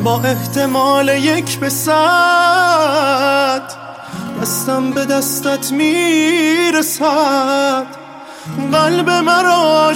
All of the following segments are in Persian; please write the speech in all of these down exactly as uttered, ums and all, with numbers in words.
با احتمال یک به صد دستم به دستت میرسد. قلب مرا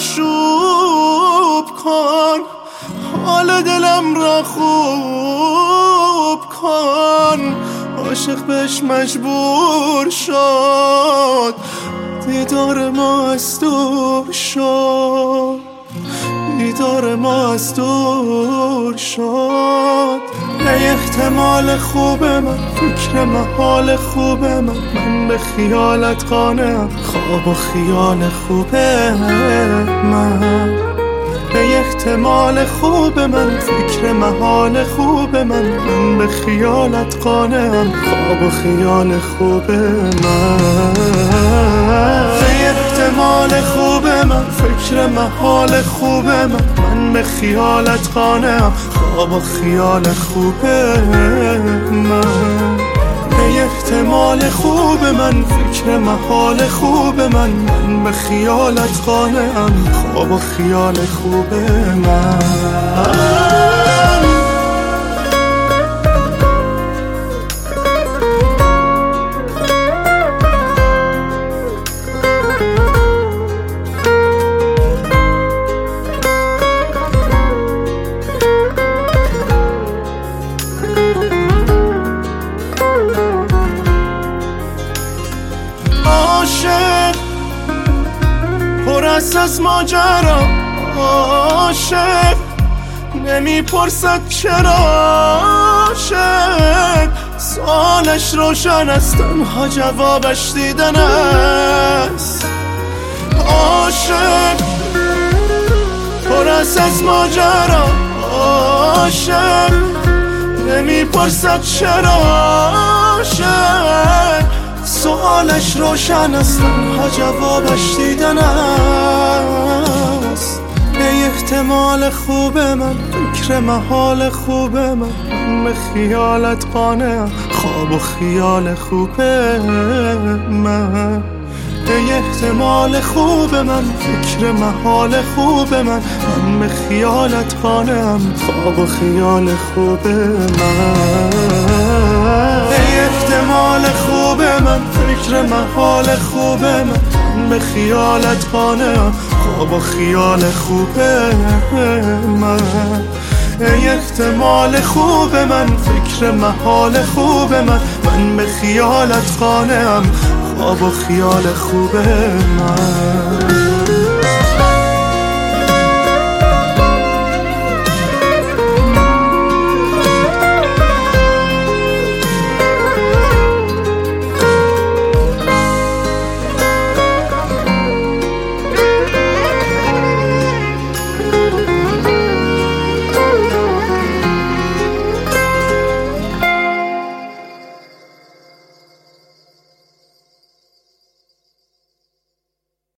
آشوب کن، حال دلم را خوب کن. عاشق بهش مجبور شد، دیدار ما از دور شد، دیدار ما از دور شد. ای احتمال خوب من، فکر محال خوب من، من به خیالت قانعم، خواب و خیال خوب من. ای احتمال خوب من، فکر محال خوب من، من به خیالت قانعم، خواب و خیال خوب من. ای احتمال خوب من، فکر محال خوب من، من به خیالت قانعم، خواب و خیال خوب من. ای احتمال خوب من، فکر محال خوب من، من به خیالت قانعم، خواب و خیال خوب من. عاشق پر است از ماجرا، عاشق نمیپرسد چرا، عاشق سوالش روشن است، تنها جوابش دیدن است. عاشق پر است از ماجرا، عاشق نمیپرسد چرا، عاشق سوالش روشن است، تنها جوابش دیدن است. ای احتمال خوب من، فکر محال خوب من، من به خیالت قانعم، خواب و خیال خوب من. ای احتمال خوب من، فکر محال خوب من، من به خیالت قانعم، خواب و خیال خوب من. ای احتمال خوب من، فکر محال خوب من، من به خیالت قانعم، خواب و خیال خوب من. ای احتمال خوب من، فکر محال خوب من، من به خیالت قانعم، خواب و خیال خوب من.